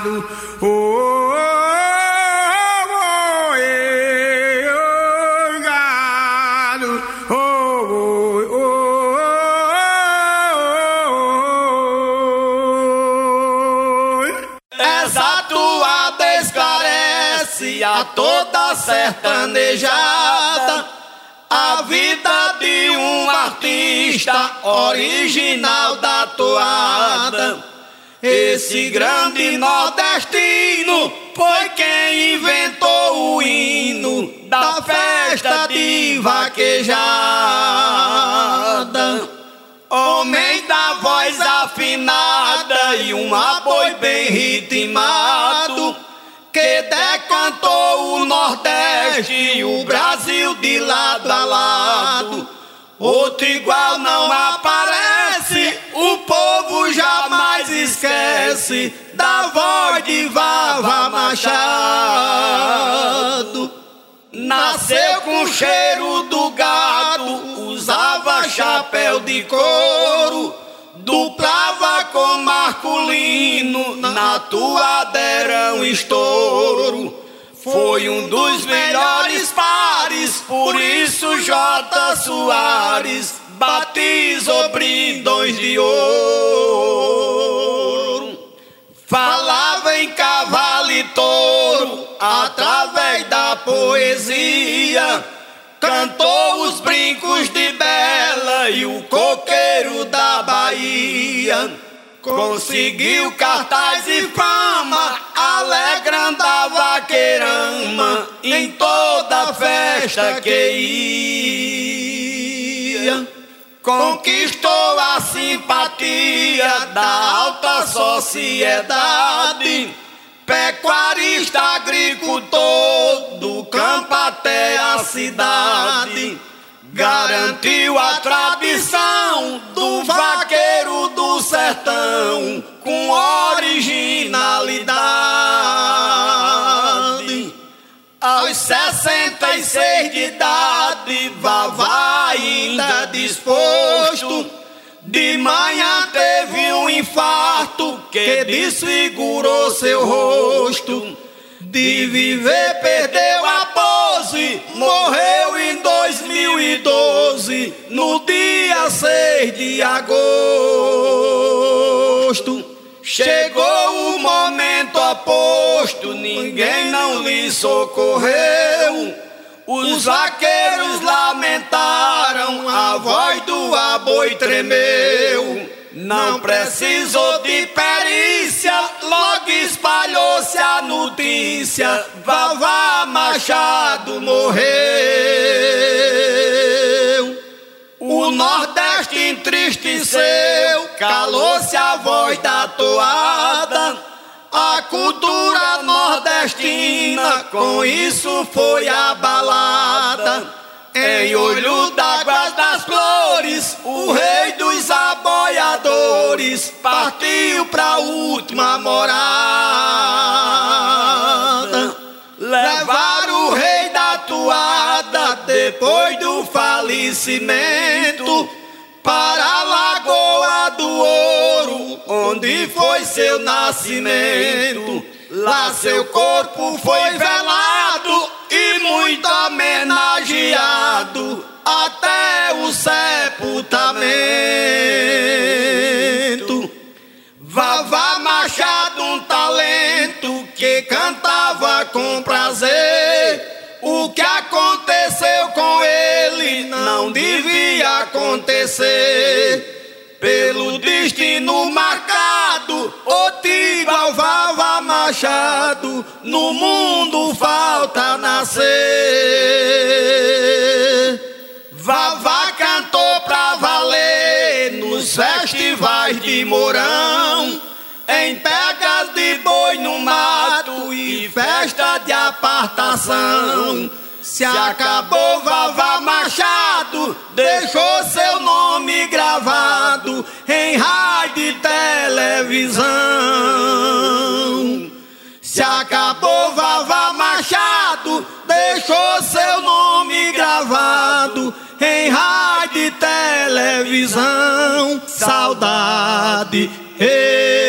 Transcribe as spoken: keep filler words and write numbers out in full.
gado, oh, oh, oh, eh, oh, gado, oh, oh, oh, oh, oh. Essa toada esclarece a toda sertanejada a vida de um artista original da toada. Esse grande nordestino foi quem inventou o hino da festa de vaquejada. Homem da voz afinada e um boi bem ritmado, que decantou o Nordeste e o Brasil de lado a lado. Outro igual não aparece, o povo jamais esquece da voz de Vava Machado. Nasceu com cheiro do gado, usava chapéu de couro, duplava com Marculino, na toada era um estouro. Foi um dos melhores pares, por isso J. Soares batizou brindões de ouro. Falava em cavalo e touro, através da poesia, cantou os brincos de Bela e o coqueiro da Bahia. Conseguiu cartaz e fama, alegrando a vaqueirama em toda festa que ia. Conquistou a simpatia da alta sociedade, pecuarista, agricultor, do campo até a cidade. Garantiu a tradição do vaqueiro do sertão com originalidade. Aos sessenta e seis de idade, Vava ainda disposto, de manhã teve um infarto que desfigurou seu rosto. De viver perdeu a pose, morreu em dois mil e doze, no dia seis de agosto. Chegou o momento oposto, ninguém não lhe socorreu. Os vaqueiros lamentaram, a voz do aboi tremeu. Não precisou de perícia, logo espalhou-se a notícia: Vava Machado morreu. O Nordeste entristeceu, calou-se a voz da toada. A cultura nordestina com isso foi abalada. Em Olho d'Água das Flores, o rei dos aboiadores partiu pra última morada. Levaram o rei da toada depois do falecimento para a Lagoa do Ouro, onde foi seu nascimento. Lá seu corpo foi velado e muito homenageado até o sepultamento. Vava Machado, um talento que cantava com prazer. O que aconteceu com ele não devia acontecer. Pelo destino marcado, outro igual Vava Machado no mundo falta nascer. Vava cantou pra valer nos festivais de Mourão, em pegas de boi no mato e festa de apartação. Se acabou Vava Machado, deixou seu nome gravado em rádio e televisão. Se acabou Vava Machado, deixou seu nome gravado em rádio e televisão. Saudade. Ei.